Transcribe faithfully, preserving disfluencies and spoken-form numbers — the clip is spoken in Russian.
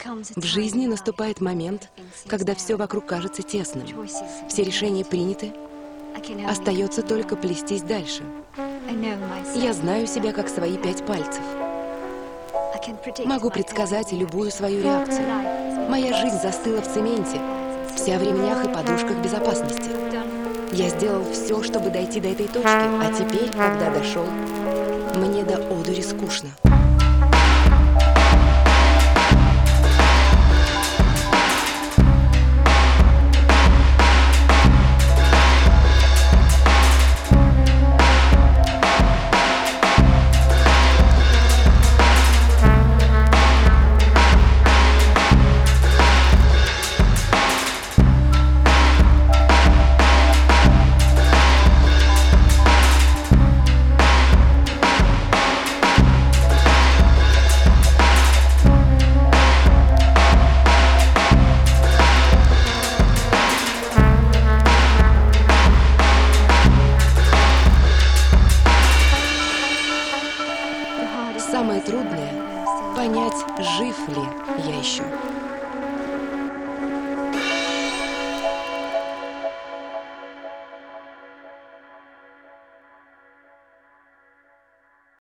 В жизни наступает момент, когда все вокруг кажется тесным. Все решения приняты, остается только плестись дальше. Я знаю себя как свои пять пальцев. Могу предсказать любую свою реакцию. Моя жизнь застыла в цементе, вся в ремнях и подушках безопасности. Я сделал все, чтобы дойти до этой точки, а теперь, когда дошел, мне до одури скучно. Самое трудное — понять, жив ли я еще.